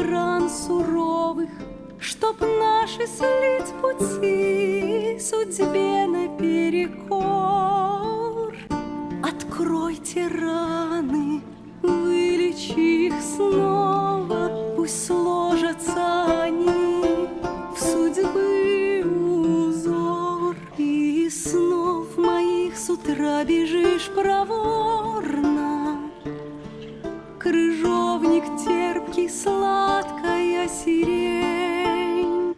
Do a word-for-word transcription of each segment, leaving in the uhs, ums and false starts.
ран суровых, чтоб наши слить пути судьбе наперекор. Откройте раны, вылечи их снова, пусть сложатся они в судьбы узор. И снов моих с утра бежишь проворно, крыжовник терпкий, сладкая сирень.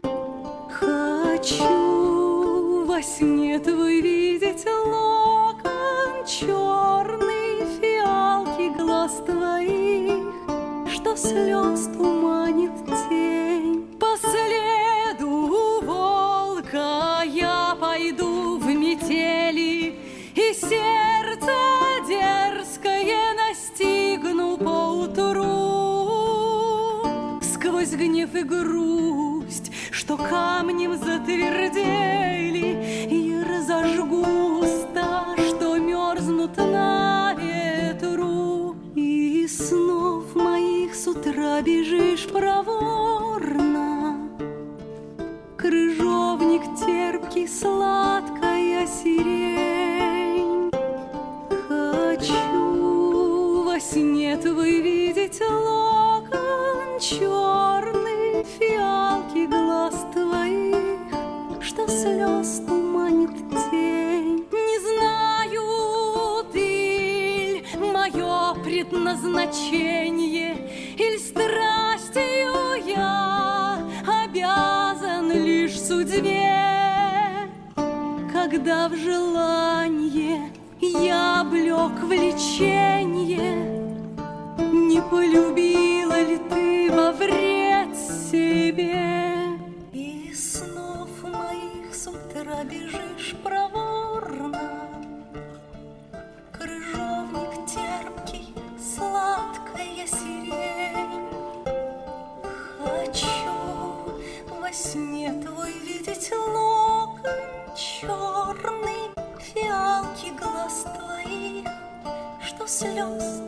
Хочу во сне твой видеть локон черный, фиалки глаз твоих, что слез туманит тень. По следу волка я пойду в метели, и сердце дерзкое настигну поутру. Сквозь гнев и грусть, что камнем затвердели, и разожгу уста, что мерзнут на ветру. И снов моих с утра бежишь проворно, крыжовник терпкий, сладкая сирень. Хочу во сне твой видеть локон черный, фиалки глаз твоих, что слез туманит тень. Не знаю, ты мое предназначение, иль страстью я обязан лишь судьбе, когда в желание я облек влеченье. Не полюбила ли ты во вред себе? И снов моих с утра бежишь проворно, крыжовник терпкий, сладкая сирень. Хочу во сне твой видеть локон черный, фиалки глаз твоих, что слез